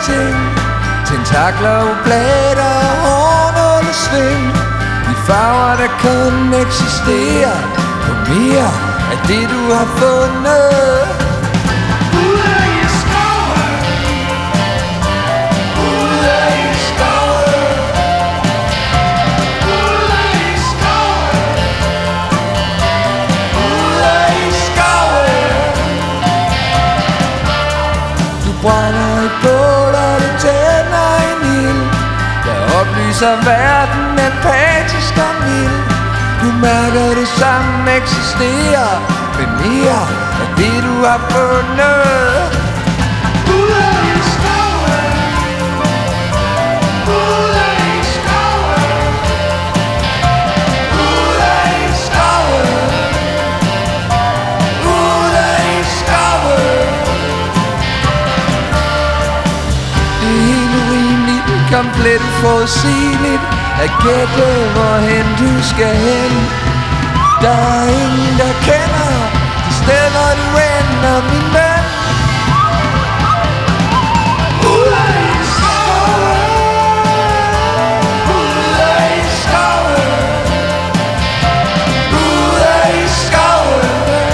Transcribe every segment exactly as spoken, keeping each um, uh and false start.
ting. Tentakler, oblater og hornålesving. I farver, der kun eksisterer på mere af det, du har fundet. Ude i skoven, ude i skoven, ude i skoven, ude i skoven. Du brænder et bål, og du tænder en ild, der oplyser verden empatisk og mild. Du mærker det samme eksisterer, men mere af det, du har fundet. Ude i skoven, ude i skoven, ude i skoven, ude i skoven. Det er helt urimeligt, komplet uforudsigeligt at gætte, hvorhen du skal hen. Der er ingen, der kender de steder, du ender, min ven. Ude i skoven, ude i skoven, ude i skoven,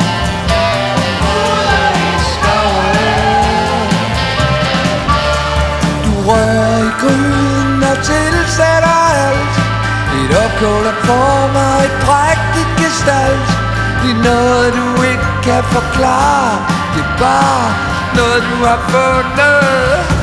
ude i skoven. Du rører i gryden og tilsætter alt. Et opkål der former et prægtigt gestalt. Det er noget, du ikke kan forklare. Det er bare noget, du har fundet.